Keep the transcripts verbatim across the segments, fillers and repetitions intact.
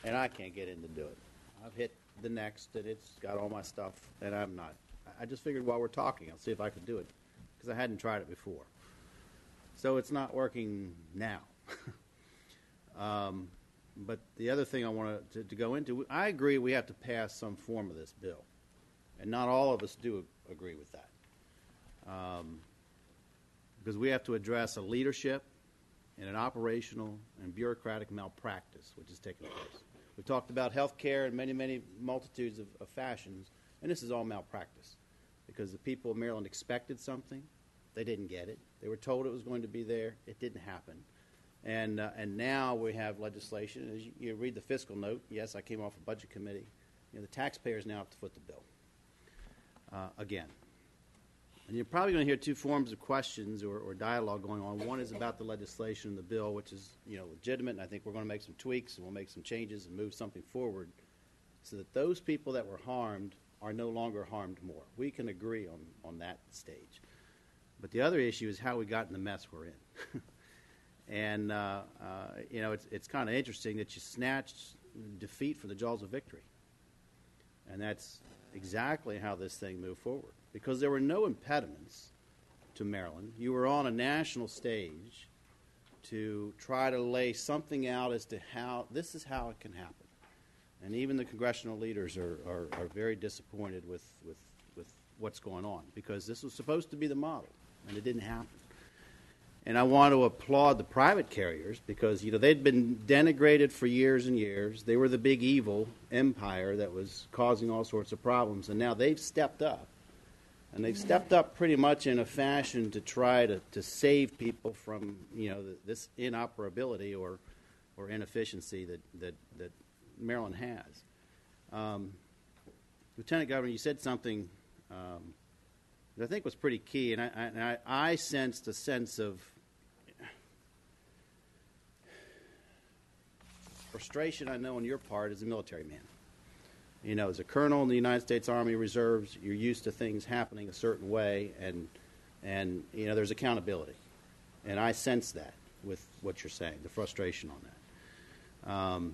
and I can't get in to do it. I've hit the next, and it's got all my stuff, and I'm not. I just figured while we're talking, I'll see if I could do it, because I hadn't tried it before. So it's not working now. um, but the other thing I wanted to, to go into, I agree we have to pass some form of this bill, and not all of us do agree with that. Um, because we have to address a leadership and an operational and bureaucratic malpractice which is taking place. We've talked about health care in many, many multitudes of, of fashions, and this is all malpractice because the people of Maryland expected something. They didn't get it. They were told it was going to be there. It didn't happen. And, uh, and now we have legislation. As you, you read the fiscal note, yes, I came off a budget committee. You know, the taxpayers now have to foot the bill uh, again. And you're probably going to hear two forms of questions or, or dialogue going on. One is about the legislation and the bill, which is, you know, legitimate, and I think we're going to make some tweaks and we'll make some changes and move something forward so that those people that were harmed are no longer harmed more. We can agree on, on that stage. But the other issue is how we got in the mess we're in. and, uh, uh, you know, it's, it's kind of interesting that you snatched defeat from the jaws of victory. And that's exactly how this thing moved forward. Because there were no impediments to Maryland. You were on a national stage to try to lay something out as to how this is how it can happen. And even the congressional leaders are, are, are very disappointed with, with, with what's going on because this was supposed to be the model, and it didn't happen. And I want to applaud the private carriers because, you know, they'd been denigrated for years and years. They were the big evil empire that was causing all sorts of problems, and now they've stepped up. And they've stepped up pretty much in a fashion to try to, to save people from, you know, the, this inoperability or, or inefficiency that, that, that Maryland has. Um, Lieutenant Governor, you said something um, that I think was pretty key, and I, I, and I, I sensed a sense of frustration, I know, on your part as a military man. You know, as a colonel in the United States Army Reserves, you're used to things happening a certain way, and, and you know, there's accountability. And I sense that with what you're saying, the frustration on that. Um,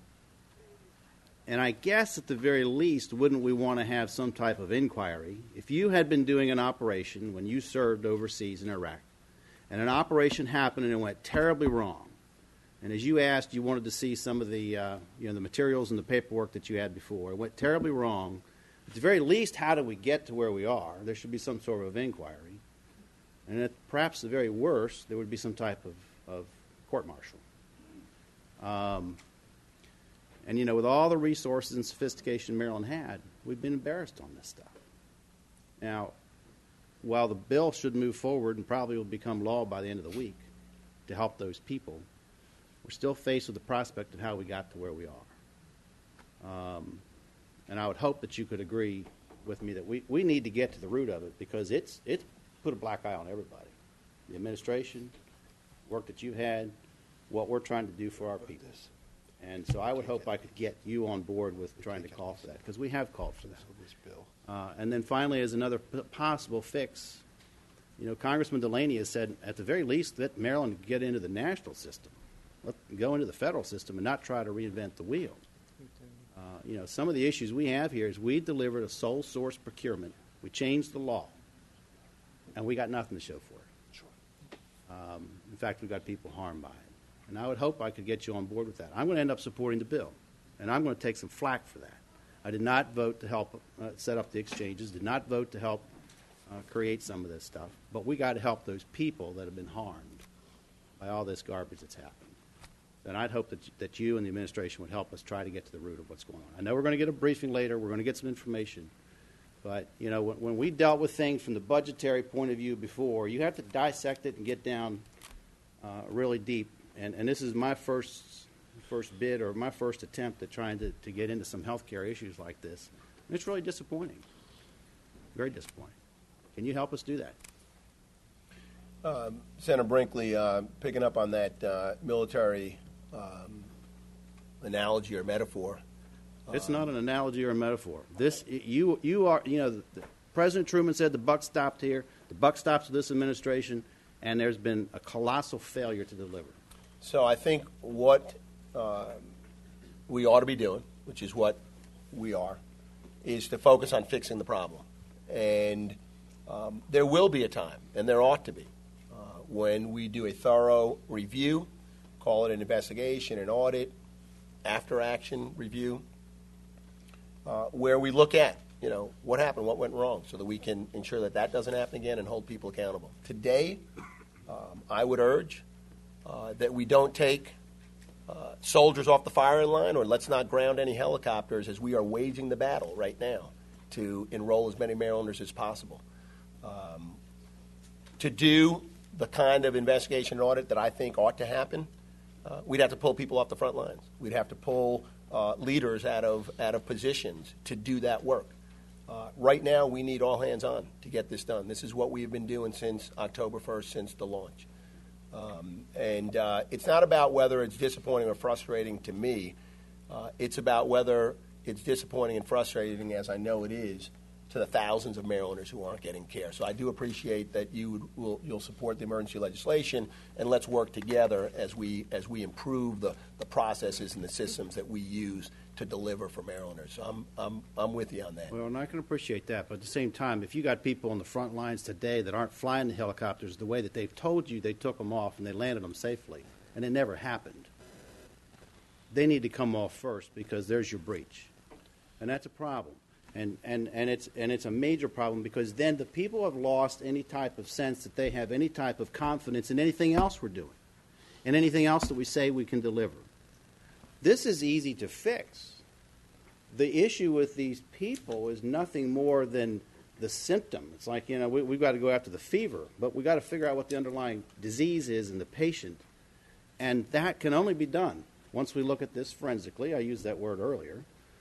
and I guess at the very least, wouldn't we want to have some type of inquiry? If you had been doing an operation when you served overseas in Iraq, and an operation happened and it went terribly wrong, and as you asked, you wanted to see some of the, uh, you know, the materials and the paperwork that you had before. It went terribly wrong. At the very least, how did we get to where we are? There should be some sort of inquiry. And at perhaps the very worst, there would be some type of, of court-martial. Um, and, you know, with all the resources and sophistication Maryland had, we've been embarrassed on this stuff. Now, while the bill should move forward and probably will become law by the end of the week to help those people, we're still faced with the prospect of how we got to where we are. Um, and I would hope that you could agree with me that we, we need to get to the root of it because it's, it's put a black eye on everybody. The administration, work that you had, what we're trying to do for our people. And so I would hope I could get you on board with trying to call for that because we have called for that. Uh, and then finally, as another p- possible fix, you know, Congressman Delaney has said at the very least that Maryland get into the national system. Let go into the federal system and not try to reinvent the wheel. Uh, you know, some of the issues we have here is we delivered a sole source procurement. We changed the law, and we got nothing to show for it. Sure. Um, in fact, we got people harmed by it. And I would hope I could get you on board with that. I'm going to end up supporting the bill, and I'm going to take some flack for that. I did not vote to help uh, set up the exchanges, did not vote to help uh, create some of this stuff, but we got to help those people that have been harmed by all this garbage that's happened. And I'd hope that, that you and the administration would help us try to get to the root of what's going on. I know we're going to get a briefing later. We're going to get some information. But, you know, when, when we dealt with things from the budgetary point of view before, you have to dissect it and get down uh, really deep. And, and this is my first first bid or my first attempt at trying to, to get into some health care issues like this. And it's really disappointing. Very disappointing. Can you help us do that? Um, Senator Brinkley, uh, picking up on that uh, military um, analogy or metaphor. It's um, not an analogy or a metaphor. This you you are you know the, the, President Truman said the buck stopped here. The buck stops with this administration, and there's been a colossal failure to deliver. So I think what uh, we ought to be doing, which is what we are, is to focus on fixing the problem. And um, there will be a time, and there ought to be, uh, when we do a thorough review, call it an investigation, an audit, after-action review, uh, where we look at, you know, what happened, what went wrong, so that we can ensure that that doesn't happen again and hold people accountable. Today, um, I would urge uh, that we don't take uh, soldiers off the firing line, or let's not ground any helicopters, as we are waging the battle right now to enroll as many Marylanders as possible. Um, to do the kind of investigation and audit that I think ought to happen, uh, we'd have to pull people off the front lines. We'd have to pull uh, leaders out of out of positions to do that work. Uh, right now, we need all hands on to get this done. This is what we have been doing since October first, since the launch. Um, and uh, it's not about whether it's disappointing or frustrating to me. Uh, it's about whether it's disappointing and frustrating, as I know it is, to the thousands of Marylanders who aren't getting care. So I do appreciate that you would, will, you'll support the emergency legislation, and let's work together as we as we improve the, the processes and the systems that we use to deliver for Marylanders. So I'm I'm I'm with you on that. Well, and I can appreciate that, but at the same time, if you got people on the front lines today that aren't flying the helicopters the way that they've told you they took them off and they landed them safely, and it never happened, they need to come off first, because there's your breach, and that's a problem. And, and, and, it's, and it's a major problem, because then the people have lost any type of sense that they have any type of confidence in anything else we're doing and anything else that we say we can deliver. This is easy to fix. The issue with these people is nothing more than the symptom. It's like, you know, we, we've got to go after the fever, but we've got to figure out what the underlying disease is in the patient, and that can only be done once we look at this forensically. I used that word earlier.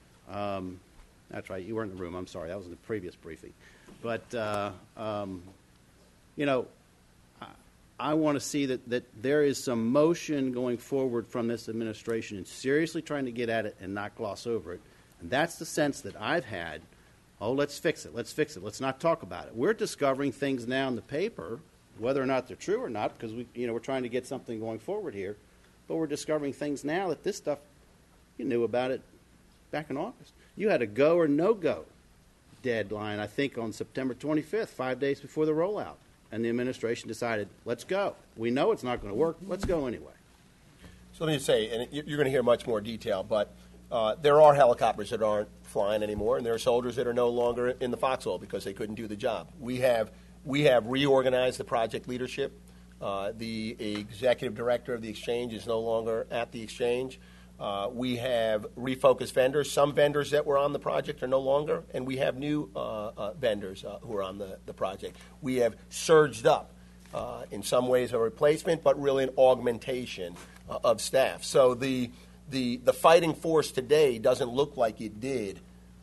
Um, That's right. You weren't in the room. I'm sorry. That was in the previous briefing. But, uh, um, you know, I, I want to see that, that there is some motion going forward from this administration and seriously trying to get at it and not gloss over it. And that's the sense that I've had. Oh, let's fix it. Let's fix it. Let's not talk about it. We're discovering things now in the paper, whether or not they're true or not, because we, you know, we're trying to get something going forward here. But we're discovering things now that this stuff, you knew about it back in August. You had a go or no-go deadline, I think, on September twenty-fifth, five days before the rollout. And the administration decided, let's go. We know it's not going to work. Let's go anyway. So let me say, and you're going to hear much more detail, but uh, there are helicopters that aren't flying anymore, and there are soldiers that are no longer in the foxhole because they couldn't do the job. We have, we have reorganized the project leadership. Uh, the executive director of the exchange is no longer at the exchange. Uh, we have refocused vendors. Some vendors that were on the project are no longer, and we have new uh, uh, vendors uh, who are on the, the project. We have surged up, uh, in some ways a replacement, but really an augmentation uh, of staff. So the, the, the fighting force today doesn't look like it did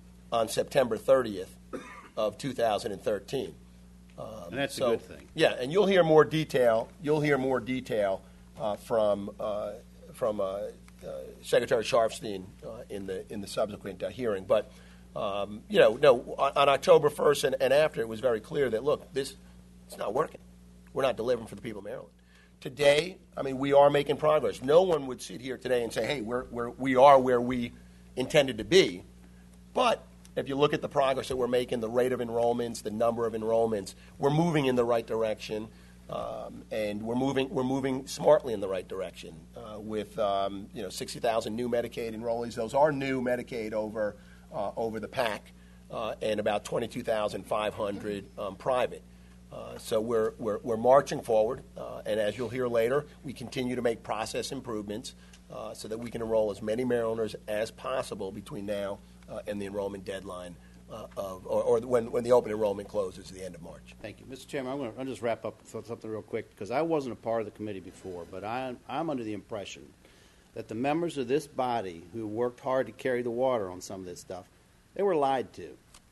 on September thirtieth of two thousand thirteen. Um, and that's so, a good thing. Yeah, and you'll hear more detail. You'll hear more detail uh, from uh, from. Uh, Uh, Secretary Sharfstein uh, in the in the subsequent uh, hearing, but um, you know, no, on, on October first and, and after, it was very clear that look, this it's not working. We're not delivering for the people of Maryland. Today, I mean, we are making progress. No one would sit here today and say, "Hey, we're, we're we are where we intended to be," but if you look at the progress that we're making, the rate of enrollments, the number of enrollments, we're moving in the right direction. Um, and we're moving we're moving smartly in the right direction uh, with um, you know sixty thousand new Medicaid enrollees. Those are new Medicaid over uh, over the PAC, uh, and about twenty-two thousand five hundred um, private. Uh, so we're, we're we're marching forward, uh, and as you'll hear later, we continue to make process improvements uh, so that we can enroll as many Marylanders as possible between now uh, and the enrollment deadline. Uh, of, or, or when, when the open enrollment closes at the end of March. Thank you. Mister Chairman, I'm going to just wrap up with something real quick, because I wasn't a part of the committee before, but I, I'm under the impression that the members of this body who worked hard to carry the water on some of this stuff, they were lied to.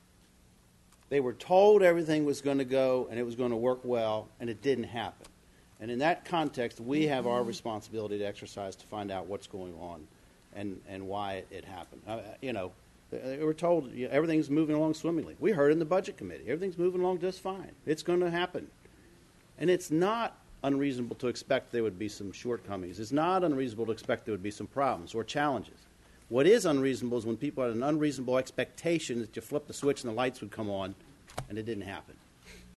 They were told everything was going to go and it was going to work well, and it didn't happen. And in that context, we have our responsibility to exercise to find out what's going on and, and why it, it happened. Uh, you know, They were told, you know, everything's moving along swimmingly. We heard in the Budget Committee, everything's moving along just fine. It's going to happen. And it's not unreasonable to expect there would be some shortcomings. It's not unreasonable to expect there would be some problems or challenges. What is unreasonable is when people had an unreasonable expectation that you flip the switch and the lights would come on, and it didn't happen.